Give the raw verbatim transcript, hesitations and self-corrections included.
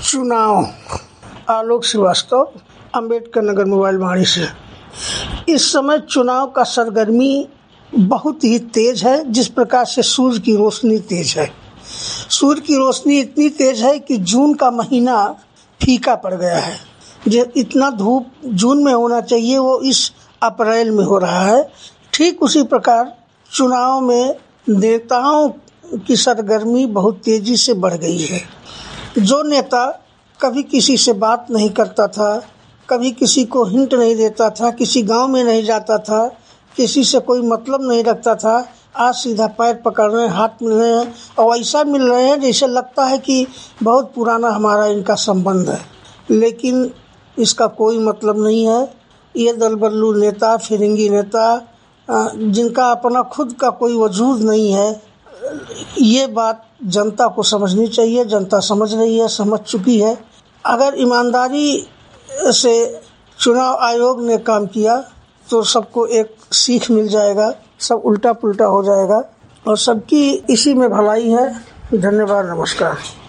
चुनाव। आलोक श्रीवास्तव, अंबेडकर नगर, मोबाइल वाणी से। इस समय चुनाव का सरगर्मी बहुत ही तेज है, जिस प्रकार से सूर्य की रोशनी तेज है। सूर्य की रोशनी इतनी तेज है कि जून का महीना फीका पड़ गया है। जो इतना धूप जून में होना चाहिए वो इस अप्रैल में हो रहा है। ठीक उसी प्रकार चुनाव में नेताओं की सरगर्मी बहुत तेजी से बढ़ गई है। जो नेता कभी किसी से बात नहीं करता था, कभी किसी को हिंट नहीं देता था, किसी गांव में नहीं जाता था, किसी से कोई मतलब नहीं रखता था, आज सीधा पैर पकड़ रहे हैं, हाथ मिल रहे हैं और ऐसा मिल रहे हैं जैसे लगता है कि बहुत पुराना हमारा इनका संबंध है। लेकिन इसका कोई मतलब नहीं है। ये दल बदलू नेता, फिरंगी नेता, जिनका अपना खुद का कोई वजूद नहीं है, ये बात जनता को समझनी चाहिए। जनता समझ रही है, समझ चुकी है। अगर ईमानदारी से चुनाव आयोग ने काम किया तो सबको एक सीख मिल जाएगा, सब उल्टा पुल्टा हो जाएगा और सबकी इसी में भलाई है। धन्यवाद, नमस्कार।